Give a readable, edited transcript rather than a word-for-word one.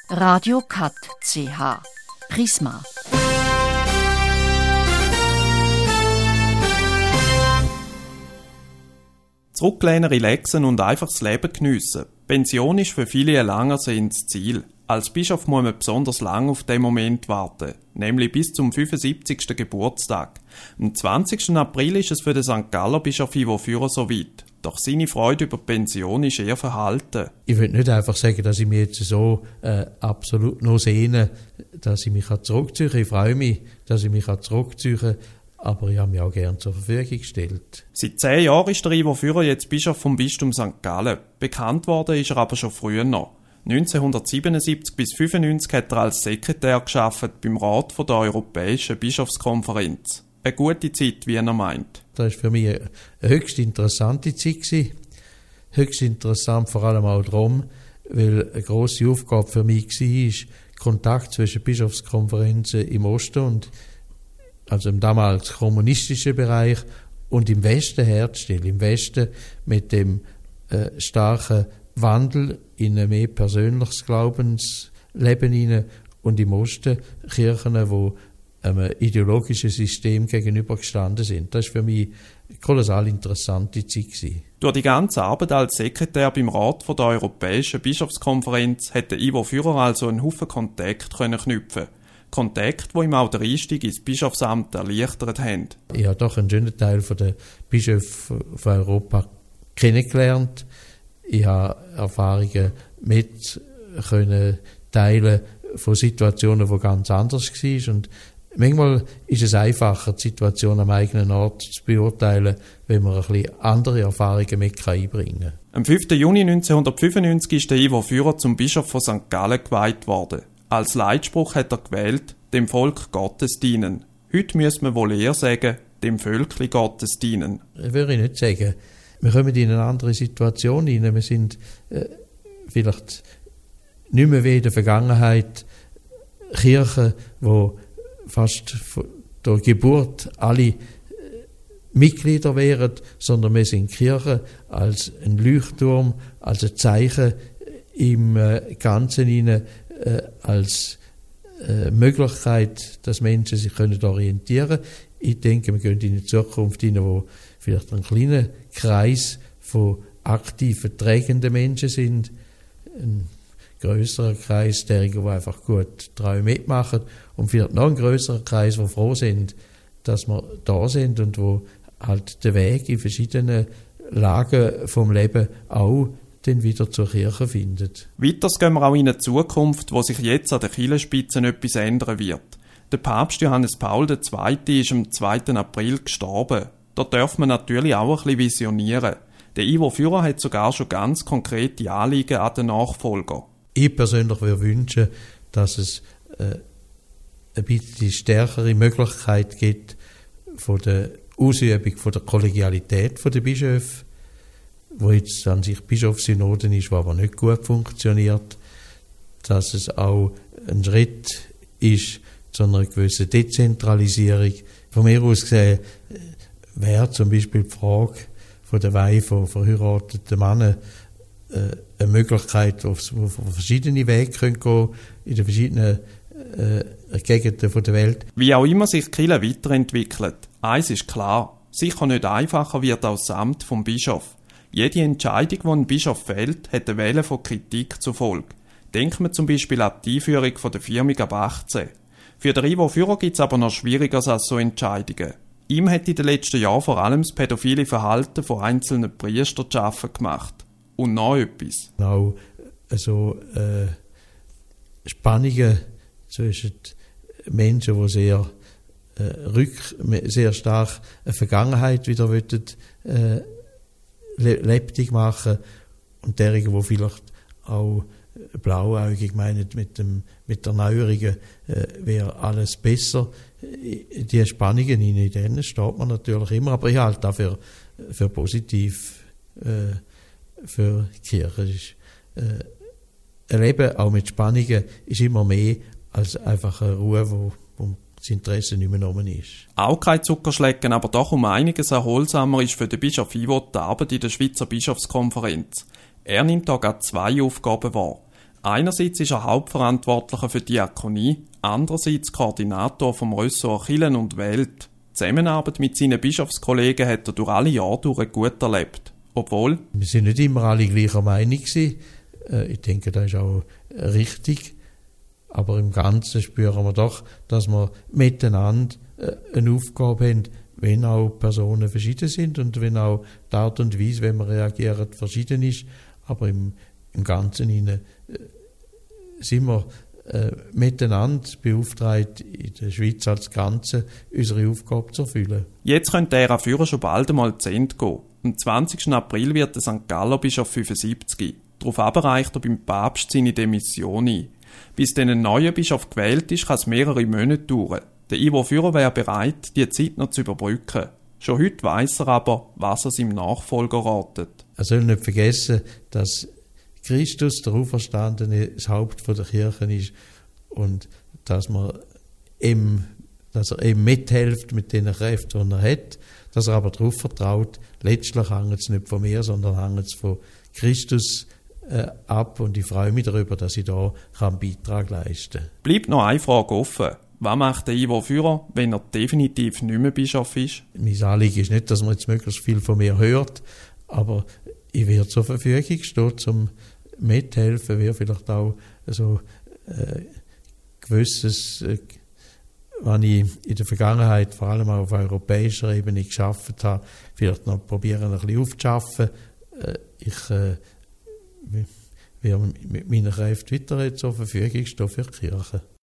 Radio Cut CH Prisma. Zurücklehnen, relaxen und einfach das Leben geniessen. Pension ist für viele ein langer Sehensziel. Als Bischof muss man besonders lange auf den Moment warten, nämlich bis zum 75. Geburtstag. Am 20. April ist es für den St. Galler Bischof Ivo Führer soweit. Doch seine Freude über die Pension ist eher verhalten. Ich will nicht einfach sagen, dass ich mich jetzt so absolut noch sehne, dass ich mich zurückziehen kann. Ich freue mich, dass ich mich zurückziehen kann. Aber ich habe mich auch gerne zur Verfügung gestellt. Seit 10 Jahren ist der Ivo Führer jetzt Bischof vom Bistum St. Gallen. Bekannt worden ist er aber schon früher noch. 1977 bis 1995 hat er als Sekretär gearbeitet beim Rat der Europäischen Bischofskonferenz. Eine gute Zeit, wie er meint. Das war für mich eine höchst interessante Zeit gewesen. Höchst interessant vor allem auch darum, weil eine grosse Aufgabe für mich war, Kontakt zwischen Bischofskonferenzen im Osten und also im damals kommunistischen Bereich und im Westen herzustellen. Im Westen mit dem starken Wandel in ein mehr persönliches Glaubensleben hinein und im Osten Kirchen, die einem ideologischen System gegenübergestanden sind. Das war für mich eine kolossal interessante Zeit gewesen. Durch die ganze Arbeit als Sekretär beim Rat der Europäischen Bischofskonferenz hätte Ivo Führer also einen Haufen Kontakt knüpfen. Kontakte, die ihm auch den Einstieg ins Bischofsamt erleichtert haben. Ich habe doch einen schönen Teil der Bischöfe von Europa kennengelernt. Ich habe Erfahrungen mit teilen von Situationen, die ganz anders waren. Und manchmal ist es einfacher, die Situation am eigenen Ort zu beurteilen, wenn man ein bisschen andere Erfahrungen mit einbringen kann. Am 5. Juni 1995 ist der Ivo Führer zum Bischof von St. Gallen geweiht worden. Als Leitspruch hat er gewählt, dem Volk Gottes dienen. Heute müsste man wohl eher sagen, dem Völkli Gottes dienen. Das würde ich nicht sagen. Wir kommen in eine andere Situation hinein. Wir sind vielleicht nicht mehr wie in der Vergangenheit Kirchen, wo fast durch Geburt alle Mitglieder wären, sondern wir sind Kirchen als ein Leuchtturm, als ein Zeichen im Ganzen hinein, als Möglichkeit, dass Menschen sich orientieren können. Ich denke, wir gehen in die Zukunft hinein, wo vielleicht ein kleiner Kreis von aktiven, trägenden Menschen sind, ein grösserer Kreis derjenigen, die einfach gut treu mitmachen und vielleicht noch ein grösserer Kreis, die froh sind, dass wir da sind und wo halt den Weg in verschiedenen Lagen vom Leben auch dann wieder zur Kirche findet. Weiter gehen wir auch in eine Zukunft, wo sich jetzt an der Kirchenspitze etwas ändern wird. Der Papst Johannes Paul II. Ist am 2. April gestorben. Da darf man natürlich auch ein bisschen visionieren. Der Ivo Führer hat sogar schon ganz konkrete Anliegen an den Nachfolger. Ich persönlich würde wünschen, dass es ein bisschen stärkere Möglichkeit gibt von der Ausübung von der Kollegialität der Bischöfe, wo jetzt an sich Bischofssynoden ist, die aber nicht gut funktioniert, dass es auch ein Schritt ist zu einer gewissen Dezentralisierung. Von mir aus gesehen wäre zum Beispiel die Frage von der Weihe von verheirateten Männern eine Möglichkeit, wo verschiedene Wege gehen können, in den verschiedenen Gegenden der Welt. Wie auch immer sich die Kirche weiterentwickelt, eins ist klar, sicher nicht einfacher wird auch das Amt vom Bischof. Jede Entscheidung, die ein Bischof fällt, hat eine Welle von Kritik zur Folge. Denkt man zum Beispiel an die Einführung der Firmung ab 18. Für den Ivo Führer gibt es aber noch Schwierigeres als so Entscheidungen. Ihm hat in den letzten Jahren vor allem das pädophile Verhalten von einzelnen Priestern zu schaffen gemacht. Und noch etwas. Auch Spannungen zwischen Menschen, die sehr stark eine Vergangenheit wieder lebendig machen und derjenigen, die vielleicht auch blauäugig meinen, mit der Neuerungen wäre alles besser. Die Spannungen in denen steht man natürlich immer, aber ich halte das für positiv für die Kirche. Ein Leben auch mit Spannungen ist immer mehr als einfach eine Ruhe, wo das Interesse nicht mehr genommen ist. Auch kein Zuckerschlecken, aber doch um einiges erholsamer ist für den Bischof Ivo die Arbeit in der Schweizer Bischofskonferenz. Er nimmt da gerade 2 Aufgaben wahr. Einerseits ist er Hauptverantwortlicher für die Diakonie, andererseits Koordinator vom Ressort Kirchen und Welt. Die Zusammenarbeit mit seinen Bischofskollegen hat er durch alle Jahre durch gut erlebt. Obwohl... Wir sind nicht immer alle gleicher Meinung gewesen. Ich denke, das ist auch richtig. Aber im Ganzen spüren wir doch, dass wir miteinander eine Aufgabe haben, wenn auch Personen verschieden sind und wenn auch die Art und Weise, wenn man reagiert, verschieden ist. Aber im Ganzen sind wir miteinander beauftragt, in der Schweiz als Ganze unsere Aufgabe zu erfüllen. Jetzt könnte der Führer schon bald einmal zu Ende gehen. Am 20. April wird der St. Galler Bischof 75. Darauf reicht er beim Papst seine Demission ein. Bis dann ein neuer Bischof gewählt ist, kann es mehrere Monate dauern. Der Ivo Führer wäre bereit, die Zeit noch zu überbrücken. Schon heute weiss er aber, was er seinem Nachfolger ratet. Er soll nicht vergessen, dass Christus, der Auferstandene, das Haupt der Kirche ist und dass er eben mithilft mit den Kräften, die er hat, dass er aber darauf vertraut, letztlich hängt es nicht von mir, sondern hängt es von Christus ab und ich freue mich darüber, dass ich da einen Beitrag leisten kann. Bleibt noch eine Frage offen. Was macht der Ivo Führer, wenn er definitiv nicht mehr Bischof ist? Mein Anliegen ist nicht, dass man jetzt möglichst viel von mir hört, aber ich werde zur Verfügung stehen, zum mithelfen, wäre vielleicht auch so gewisses, was ich in der Vergangenheit vor allem auch auf europäischer Ebene geschafft habe, vielleicht noch probieren, ein bisschen aufzuschaffen. Ich werde mit meinen Kräften weiter zur Verfügung stehen für die Kirche.